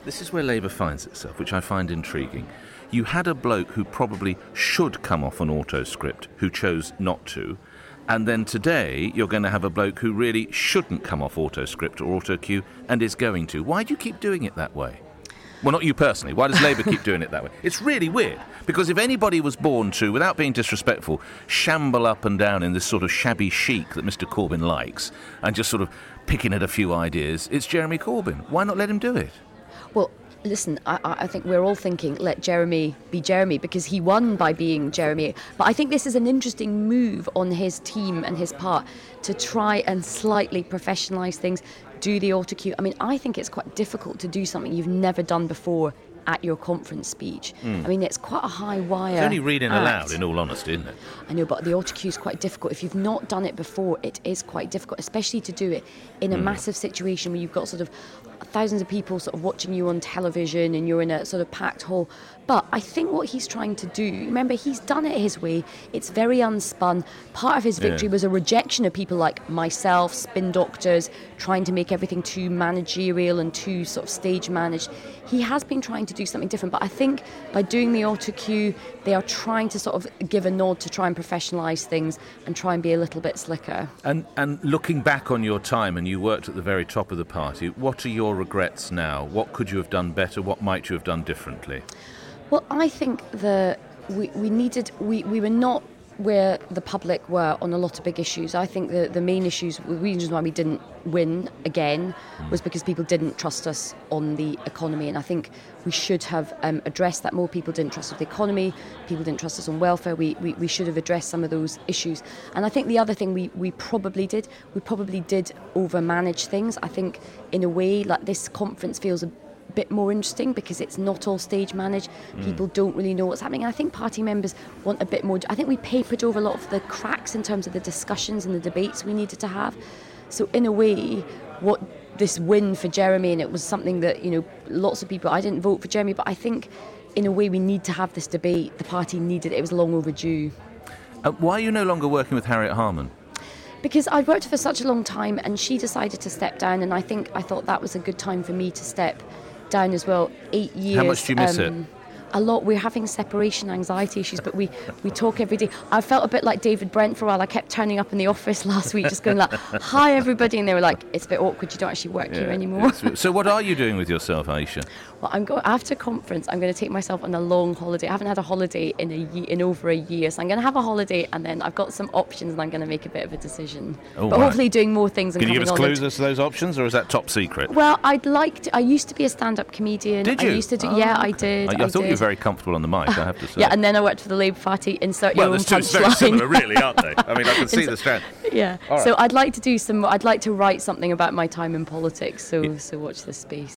This is where Labour finds itself, which I find intriguing. You had a bloke who probably should come off an auto script, who chose not to, and then today you're going to have a bloke who really shouldn't come off auto script or auto cue and is going to. Why do you keep doing it that way? Well, not you personally. Why does Labour keep doing it that way? It's really weird, because if anybody was born to, without being disrespectful, shamble up and down in this sort of shabby chic that Mr Corbyn likes, and just sort of picking at a few ideas, it's Jeremy Corbyn. Why not let him do it? Well, listen, I think we're all thinking, let Jeremy be Jeremy, because he won by being Jeremy. But I think this is an interesting move on his team and his part to try and slightly professionalise things, do the auto cue. I mean, I think it's quite difficult to do something you've never done before at your conference speech. I mean, it's quite a high wire. It's only reading act. aloud, in all honesty, isn't it? I know, but the auto cue is quite difficult. If you've not done it before, it is quite difficult, especially to do it in a massive situation where you've got sort of thousands of people sort of watching you on television and you're in a sort of packed hall. But I think what he's trying to do, remember, he's done it his way. It's very unspun. Part of his victory was a rejection of people like myself, spin doctors, trying to make everything too managerial and too sort of stage managed. He has been trying to do something different, but I think by doing the auto cue, they are trying to sort of give a nod to try and professionalise things and try and be a little bit slicker. And looking back on your time, and you worked at the very top of the party, what are your regrets now? What could you have done better? What might you have done differently? Well, I think we were not where the public were on a lot of big issues. I think the main issues, the reasons why we didn't win again was because people didn't trust us on the economy, and I think we should have addressed that more. People didn't trust us with the economy, people didn't trust us on welfare. We should have addressed some of those issues. And I think the other thing we probably did overmanage things. I think in a way, like, this conference feels a bit more interesting because it's not all stage managed. People don't really know what's happening, and I think party members want a bit more. I think we papered over a lot of the cracks in terms of the discussions and the debates we needed to have. So in a way, what this win for Jeremy, and it was something that, you know, lots of people, I didn't vote for Jeremy, but I think in a way we need to have this debate. The party needed it. It was long overdue. Why are you no longer working with Harriet Harman? Because I'd worked for such a long time and she decided to step down, and I thought that was a good time for me to step down as well. 8 years. How much do you miss it? A lot. We're having separation anxiety issues, but we talk every day. I felt a bit like David Brent for a while. I kept turning up in the office last week just going like, hi everybody, and they were like, it's a bit awkward, you don't actually work here anymore. So what are you doing with yourself, Aisha? Well, after conference, I'm going to take myself on a long holiday. I haven't had a holiday in over a year, so I'm going to have a holiday, and then I've got some options, and I'm going to make a bit of a decision. Hopefully doing more things. Can you give us clues as to those options, or is that top secret? Well, I used to be a stand-up comedian. Did you? I used to do. Yeah, I did. I thought you were very comfortable on the mic, I have to say. Yeah, and then I worked for the Labour Party. Insert your own punchline. Well, they're very similar, really, aren't they? I mean, I can see the strand. Yeah. Right. So I'd like to do I'd like to write something about my time in politics. So watch this space.